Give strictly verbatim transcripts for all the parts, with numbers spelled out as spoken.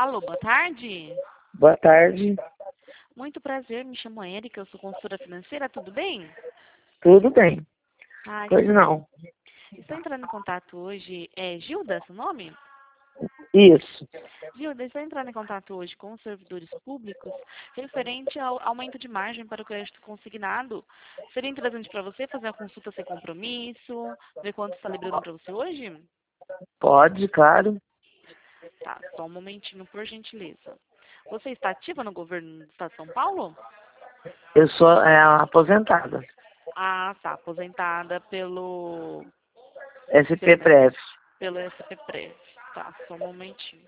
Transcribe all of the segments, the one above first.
Alô, boa tarde. Boa tarde. Muito prazer, me chamo Érica, eu sou consultora financeira, tudo bem? Tudo bem. Ai, Pois que não. bom. Estou entrando em contato hoje, é Gilda, seu nome? Isso. Gilda, estou entrando em contato hoje com os servidores públicos referente ao aumento de margem para o crédito consignado. Seria interessante para você fazer a consulta sem compromisso, ver quanto está liberando para você hoje? Pode, claro. Tá, só um momentinho, por gentileza. Você está ativa no governo do Estado de São Paulo? Eu sou é, aposentada. Ah, tá, aposentada pelo, S P pelo, Prev. pelo S P Prev. Tá, só um momentinho.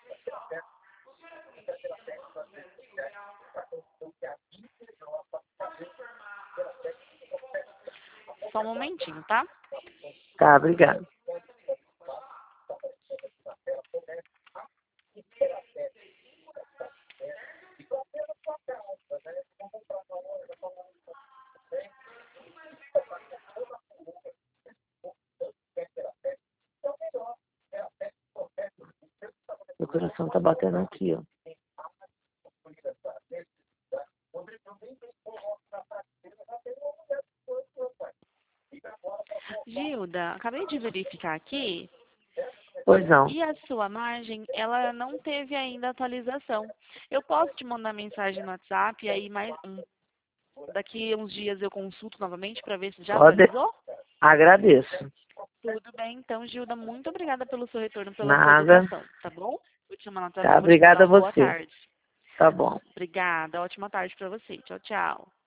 Só um momentinho, tá? Tá, obrigado. Meu coração tá batendo aqui, ó. Gilda, acabei de verificar aqui Pois não. e a sua margem, ela não teve ainda atualização. Eu posso te mandar mensagem no WhatsApp e aí mais um, daqui a uns dias eu consulto novamente para ver se já Pode. atualizou? Agradeço. Tudo bem, então, Gilda, muito obrigada pelo seu retorno, pela sua Nada. educação, tá bom? Vou te chamar no WhatsApp Tá, e vou te desejar obrigada a uma boa você. tarde. Tá bom. Obrigada, ótima tarde para você. Tchau, tchau.